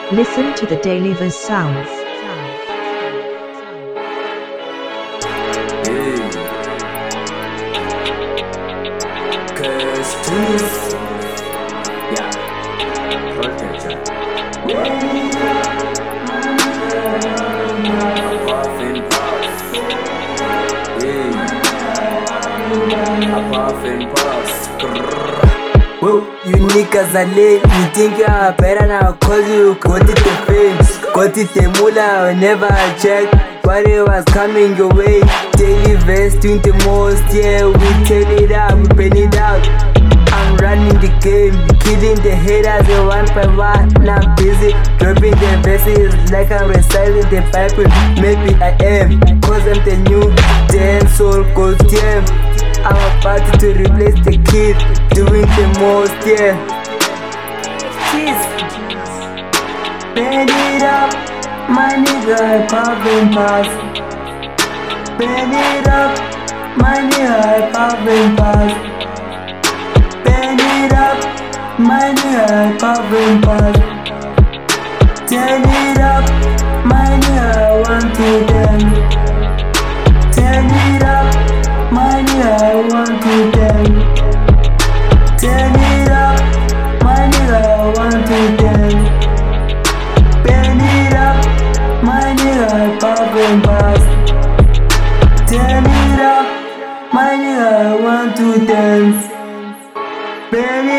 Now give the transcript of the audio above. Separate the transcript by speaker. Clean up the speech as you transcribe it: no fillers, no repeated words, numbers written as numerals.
Speaker 1: Listen to the Daily Viz sounds.
Speaker 2: Whoa, you niggas are late. You think you are better now cause you got it the fame. Got it the moolah, never check what it was coming your way. Daily Vest doing the most, yeah. We turn it up, we pen it out. I'm running the game, killing the haters one by one. I'm busy dropping the verses like I'm reciting the Bible. Maybe I am, cause I'm the new dancehall gold damn. I'm about to replace the kid, doing the most, yeah. Jeez. Bend it up, my nigga, poppin' pass. Bend it up, my nigga, poppin' pass. Bend it up, my nigga, poppin' pass. Turn it up, my nigga, want to dance. Turn it up, my nigga, I want to dance. Turn it up, my nigga, I want to dance. Bend it up, my nigga, poppin' bass. Turn it up, my nigga, I want to dance. Bend